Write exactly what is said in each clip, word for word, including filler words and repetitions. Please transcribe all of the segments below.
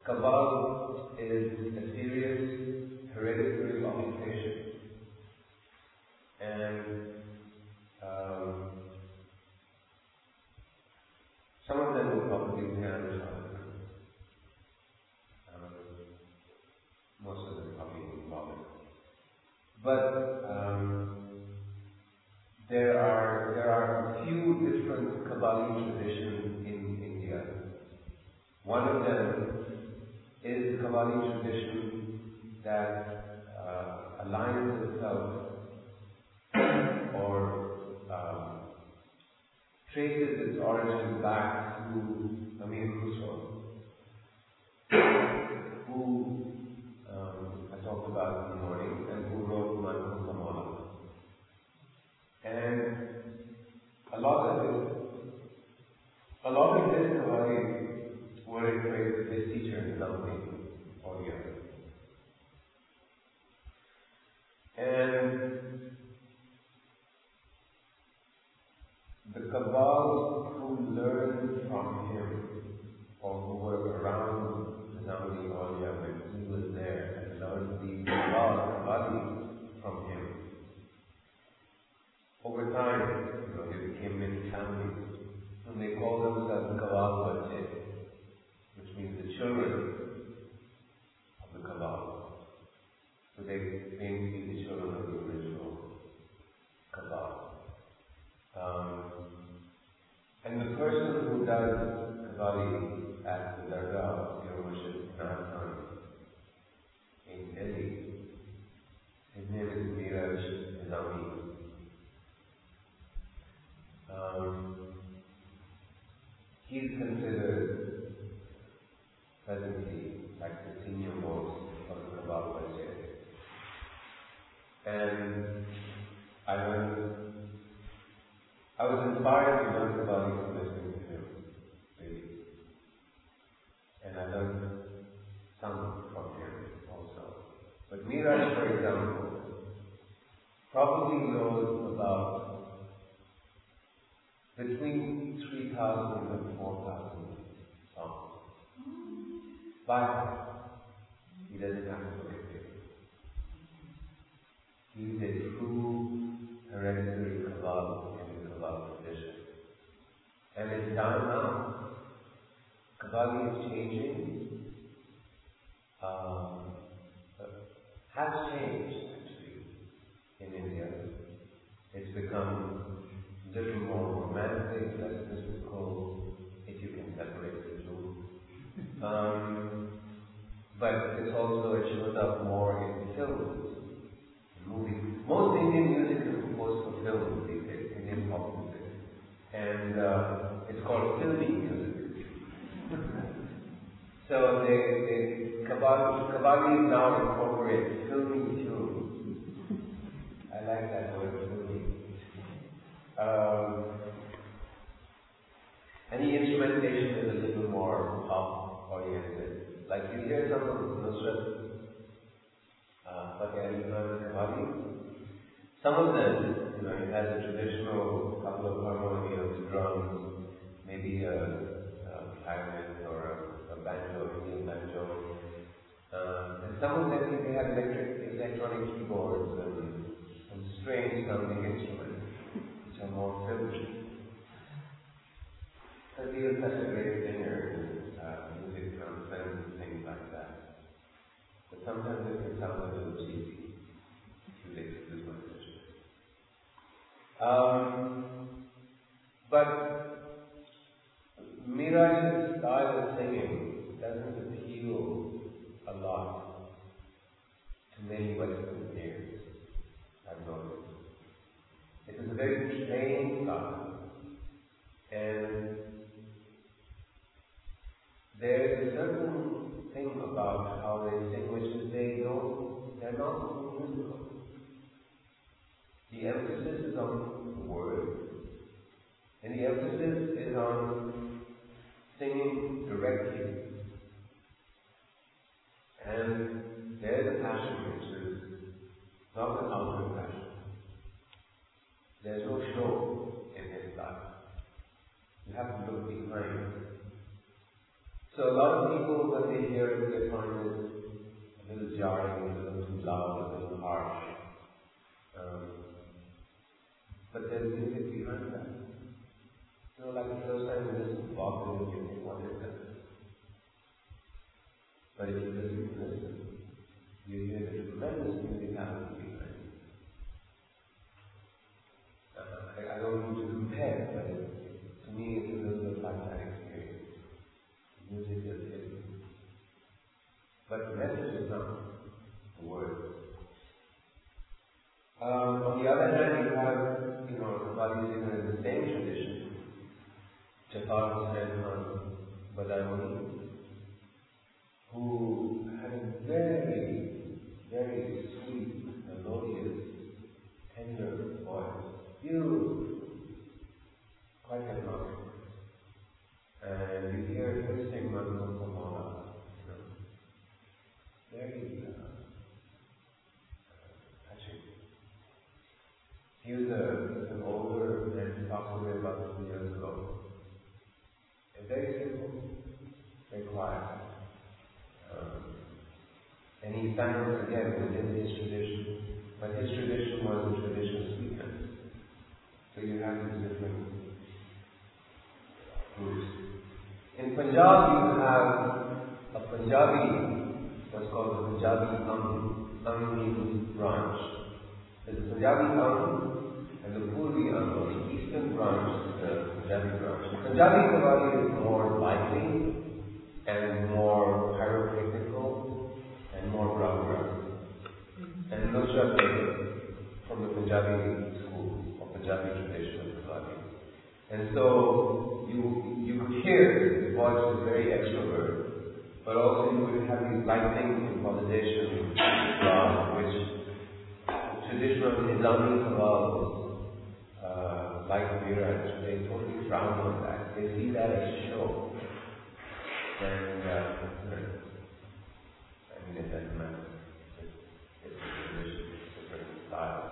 Kabal is a serious hereditary occupation, and um, some of them will probably pay on the um, most of them probably won't bother. But um, there are there are a few different Kabali traditions in India. One of them is the Kabali tradition that uh, aligns itself or um, traces its origin back to Amir Khusro, who um, I talked about in the morning, and who wrote Manhul Kamala. And a lot of it, a lot of his Kabali were in praise of his teacher in something or the other. And the Kabal who learned from him, or who were around Nizam-Uddin Auliya when he was there and learned the Kabal, Kabali from him, over time, you know, they became many families, and they called themselves Kabal Bache, which means the children of the Kabal. So they came to be the children of the original Kabal. Um, and the person who does Kabali at the Dargah of Pir Murshid Narayan in Delhi, his name is Miraj Nizami. Um, he's considered presently like the senior most of the Kabal Bache. And I learned, I was inspired to learn Kabali from listening to him, really. And I learned some from him also. But Miraj, for example, probably knows about between three thousand and four thousand songs. By heart. He doesn't have to look at it. He's a true hereditary Kabal in the Kabal tradition. And it's time now. Kabali is changing. Um, has changed, actually, in India. It's become a little more romantic, less mystical, if you can separate the two. Um, but it's also, it shows up more in films, in movies. Most Indian music is composed for films these days, Indian pop music. And uh, it's called filmy music. So they, they Kabali, Kabali now incorporates filmy tunes. I like that word, filmy. Um, and the instrumentation is a little more pop oriented. Like you hear some of Nusrat uh, Fateh Ali Khan Kabali. Some of them, you know, it has a traditional couple of harmoniums, drums, maybe a, a clarinet or a, a banjo, Indian banjo. Um, and some of them they have electric, electronic keyboards and some strange sounding instruments, which are more filmy. Because he is such a great singer, and uh, music transcends things like that. But sometimes it can sound a little cheesy, if you excuse my position. Um, but Miraj's style of singing doesn't appeal a lot to many Western ears, I've noticed. It is a very plain style, and there is a certain thing about how they sing which is they don't, they're not musical. The emphasis is on the words, and the emphasis is on singing directly. And there's a passion which is not an outward passion. There's no show in his life. You have to look behind. So a lot of people when they hear it, they find it a little jarring, a little too loud, a little harsh. Um, but there's music behind that. You know, like the first time you listen to Wagner, you think, what is that? But if you listen to listen, you hear the tremendous musicality behind it. Uh, I, I don't need to compare, but it, to me it's a little bit like that experience. Music is hidden. But the message is not the words. Um, on the other hand, you have, you know, Kavali singer in the same tradition, Jafar Hussain Khan Badauni, who had a very, very sweet, melodious, tender voice. Beautiful, quite hypnotic. And you hear him sing Mangal Kamala, you know, very uh, touching. He was a, an older man who passed away about two years ago. And very simple, very quiet. Um, and he sang again within his tradition, but his tradition was a tradition of sweetness. So you have these different groups. In Punjab you have a Punjabi, what's called the Punjabi Ang, Ang means branch. There's the Punjabi Ang and the Purvi Ang, the eastern branch is the Punjabi branch. Punjabi Kavali is more lively and more pyrotechnical and more groundwork. And Nusrat from the Punjabi school or Punjabi tradition of Kavali. And so you you could hear his voice was very extrovert, but also you would have these lightning improvisation uh, which traditional Islamic Kavals uh, like Miraj, they totally frown on that. They see that as a show. And uh, I mean, it doesn't matter. It's, it's a tradition, it's a different style.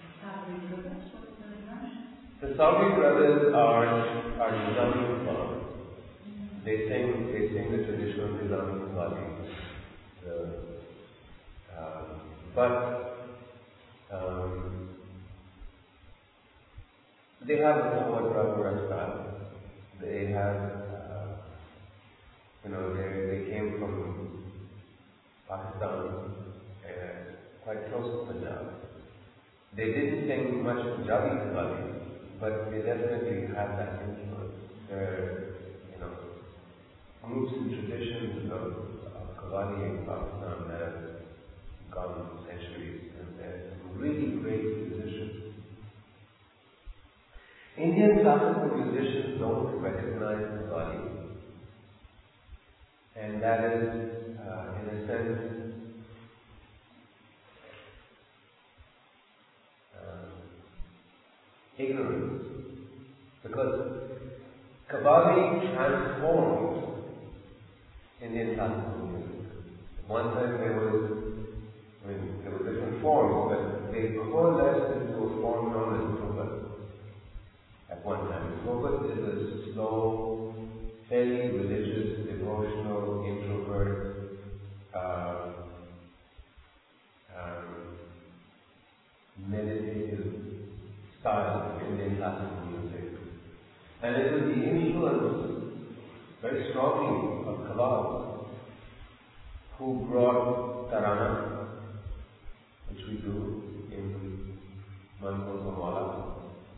The Saudi brothers are are Nizami Kavali. They sing they sing the traditional Nizami Kavali. The um, but um, they have a somewhat Brahmara style. They have You know, they, they came from Pakistan, uh, quite close to Punjab. They didn't sing much Punjabi Kavali, but they definitely had that influence. There are, you know, groups and traditions of, of Kavali in Pakistan that have gone centuries, and they're some really great musicians. Indian classical musicians don't recognize Kavali. And that is, uh, in a sense, uh, ignorance. Because Kavali transformed Indian classical music. One time there was, I mean, there were different forms, but they coalesced into a form known as Dhrupad. At one time, Dhrupad is a slow, fairly religious, devotional, introvert, uh, um, meditative style of Indian classical music. And it was the influence, very strongly, of Kavali, who brought Tarana, which we do in Mangal Kamala,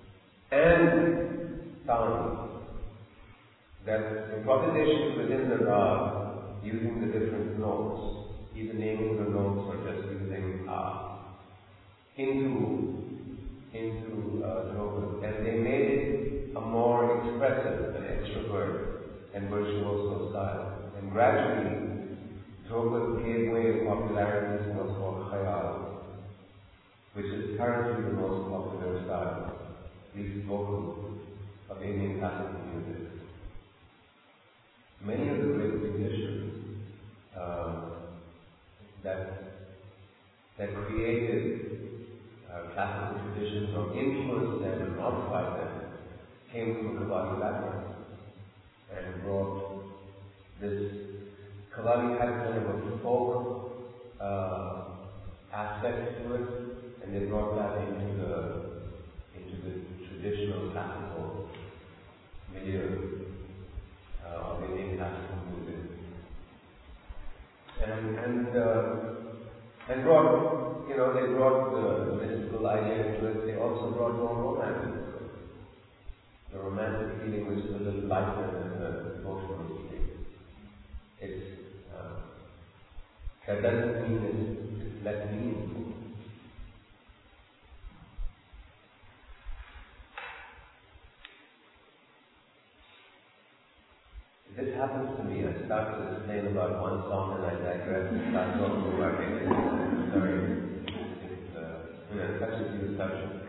and Tan. That improvisation within the rag, using the different notes, either naming the notes or just using ah, into into uh, Dhrupad, and they made it a more expressive, an extrovert, and virtuoso style. And gradually, Dhrupad gave way in popularity to what's called Khayal, which is currently the most popular style, at least vocal, of Indian classical music. Many of the great musicians uh, that that created uh, classical traditions or influenced them and modified them came from Kavali background and brought this Kavali Qawwali had kind of a folk uh, aspect to it, and they brought that into the into the traditional classical milieu, uh, or Indian classical music, and and uh, and brought, you know, they brought the, the mystical idea into it. They also brought more romance into it. The romantic feeling was a little lighter than the devotional feeling. It's uh, that doesn't mean it's, it's less meaningful. This happens to me. I start to explain about one song and I digress and start talking about it. It's very, it's, uh, you know, such a deep subject.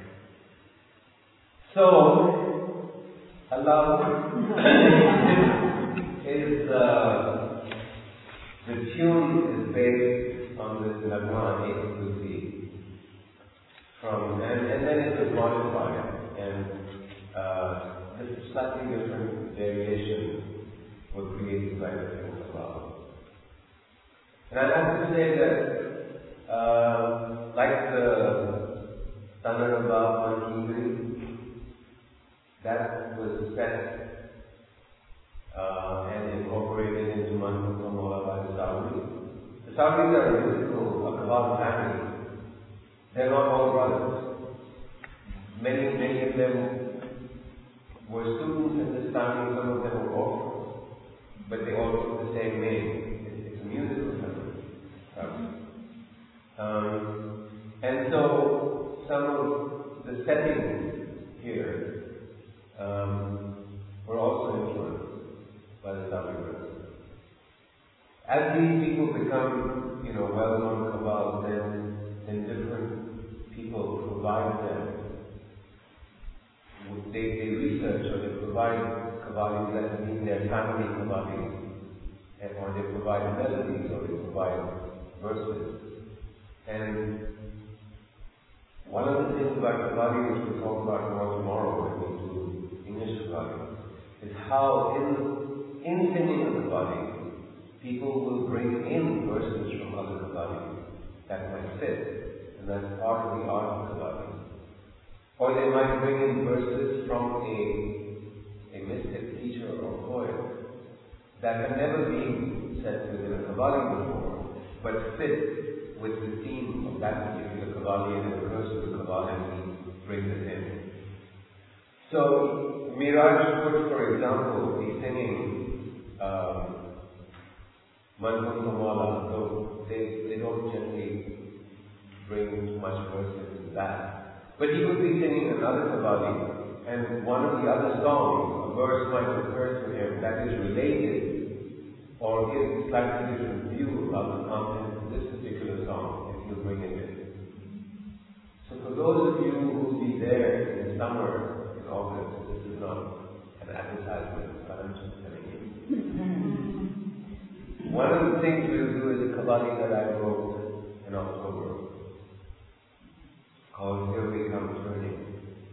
So, Allah is, uh, the tune is based on this Nagma Ekasuti from, and, and then it was modified, and uh, this slightly different variation were created by the King of Allah. And I have to say that, uh, like the Tanarabha Mankiri, that was set uh, and incorporated into Manpuka Mola by the Saudis. The Saudis are a musical, a Qawwal family. They're not all brothers. Many, many of them were students at this time, some of them were orphans, but they all took the same name. It's, it's a musical family. Um, and so some of the settings here Um, were also influenced by the Saudi brothers. As these people become, you know, well-known Qawwal, then, then different people provide them. They, they research or they provide Qawwalis that mean their family Qawwalis, or they provide melodies or they provide verses. And one of the things about Qawwali, which we'll talk about more tomorrow when we do English Qawwali, is how in, in singing the Qawwali, people will bring in verses from other Qawwalis that might fit, and that's part of the art of Qawwali. Or they might bring in verses from a, a mystic teacher or poet that have never been said within a Qawwali before, but fit with the theme of that particular Qawwali, and it occurs to the Qawwali and he brings it in. So, Miraj would, for example, be singing um, Manpuka Mola, though they, they don't generally bring too much verses in that. But he would be singing another Qawwali, and one of the other songs, a verse might occur to him that is related or gives a slightly different view about the content of this particular song, and he'll bring it in. So for those of you who will be there in the summer, August, this is not an advertisement, but I'm just telling you. One of the things we'll do is a Qawwali that I wrote in October, called Here We Come Turning.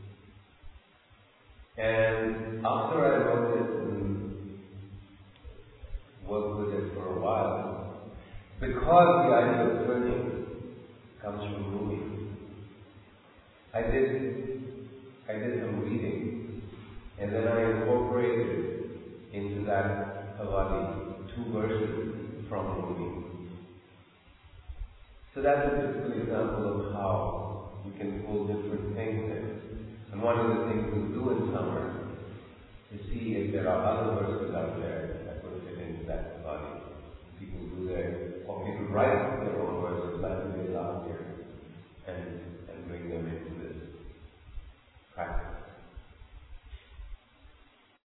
And after I wrote it and worked with it for a while, because the idea of turning comes from Rumi, I did I did some reading, and then I incorporated into that Qawwali two verses from Rumi. So that's a typical example of how we can pull different things in. And one of the things we'll do in summer is see if there are other verses out there